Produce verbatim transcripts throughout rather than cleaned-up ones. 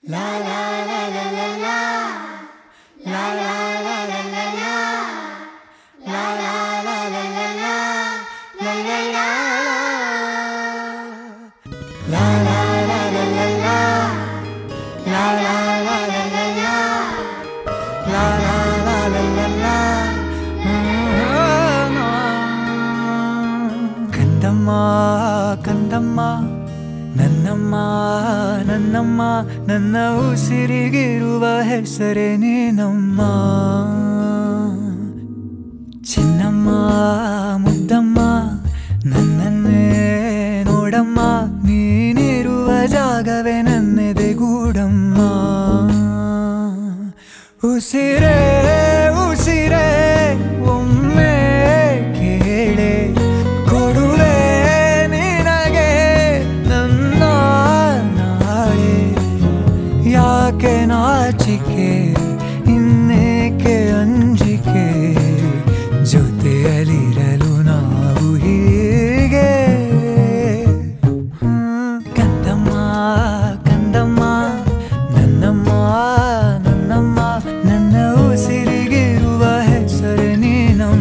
ಕಂದಮ್ಮ ಕಂದಮ್ಮ ನನ್ನಮ್ಮ ನನ್ನಮ್ಮ ನನ್ನ ಉಸಿರಿಗಿರುವ ಹೆಸರೇ ನೀನಮ್ಮ. ಚಿನ್ನಮ್ಮ ಮುದ್ದಮ್ಮ ನನ್ನನ್ನೇ ನೋಡಮ್ಮ, ನೀನಿರುವ ಜಾಗವೇ ನನ್ನೆದೆಗೂಡಮ್ಮ. ಉಸಿರೇ ಉಸಿರೇ ಒಮ್ಮೆ ಕೇಳೆ ಕೊಡುವೆ ನಿನಗೆ ನನ್ನ ನಾಳೆ. ಯಾಕೆ ನಾಚಿಕೆ ಇನ್ನೇಕೆ ಅಂಜಿಕೆ, ಜೊತೆಯಲ್ಲಿರಲು ನಾವು ಹೀಗೆ. ಕಂದಮ್ಮ ಕಂದಮ್ಮ ನನ್ನಮ್ಮ ನನ್ನಮ್ಮ ನನ್ನ ಉಸಿರಿಗಿರುವ ಹೆಸರೇ ನೀನಮ್ಮ.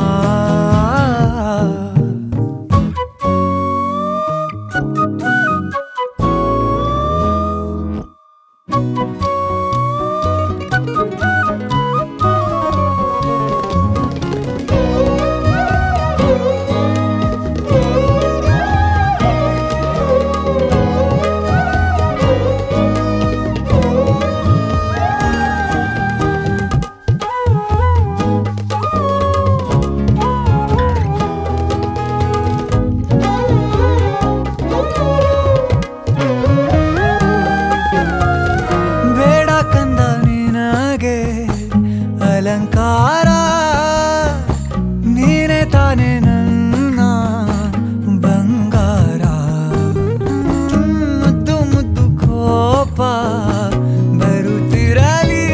ಅಲಂಕಾರ ನೀನೇ ತಾನೆ ನನ್ನ ಬಂಗಾರ. ಮುದ್ದು ಮುದ್ದು ಕೋಪ ಬರುತ್ತಿರಲಿ,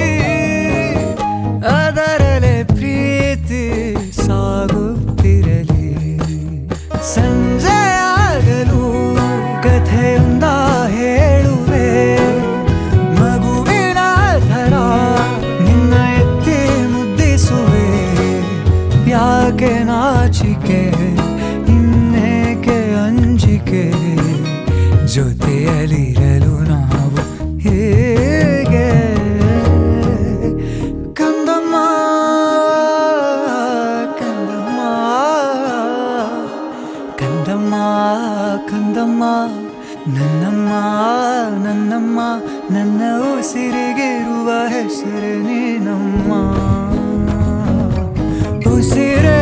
ಅದರಲ್ಲೇ ಪ್ರೀತಿ ಸಾಗುತ್ತಿರಲಿ. ಸಂಜೆ ಆಗಲು ಕಥೆಯೊಂದ ಹೇಳುವೆ, ಮಗುವಿನ ಥರ ನಿನ್ನ ಎತ್ತಿ ಮುದ್ದಿಸುವೆ. ಯಾಕೆ ನಾಚಿಕೆ ಇನ್ನೇಕೆ ಅಂಜಿಕೆ, ಜೊತೆಯಲ್ಲಿರಲು ನಾವು ಹೇಗೆ. ಕಂದಮ್ಮ ಕಂದಮ್ಮ ಕಂದಮ್ಮ ಕಂದಮ್ಮ ನನ್ನಮ್ಮ ನನ್ನಮ್ಮ ನನ್ನ ಉಸಿರಿಗಿರುವ ಹೆಸರೇ ನೀನಮ್ಮ. ಉಸಿರೇ